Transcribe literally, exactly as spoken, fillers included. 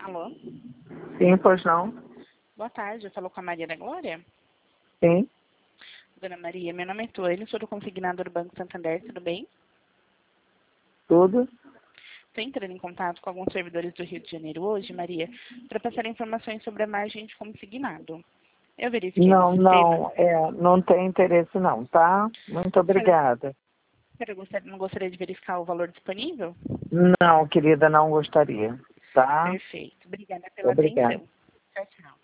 Alô? Sim, pois não? Boa tarde, falou com a Maria da Glória? Sim, Dona Maria, meu nome é Tuane, sou do consignado do Banco Santander, tudo bem? tudo? Estou entrando em contato com alguns servidores do Rio de Janeiro hoje, Maria, para passar informações sobre a margem de consignado. Eu verifiquei no Não, sistema. não, é, não tem interesse não, tá? Muito Senhora, obrigada. senhora gostaria- não gostaria de verificar o valor disponível? Não, querida, não gostaria, tá? Perfeito. Obrigada pela Obrigada. atenção. Tchau, tchau.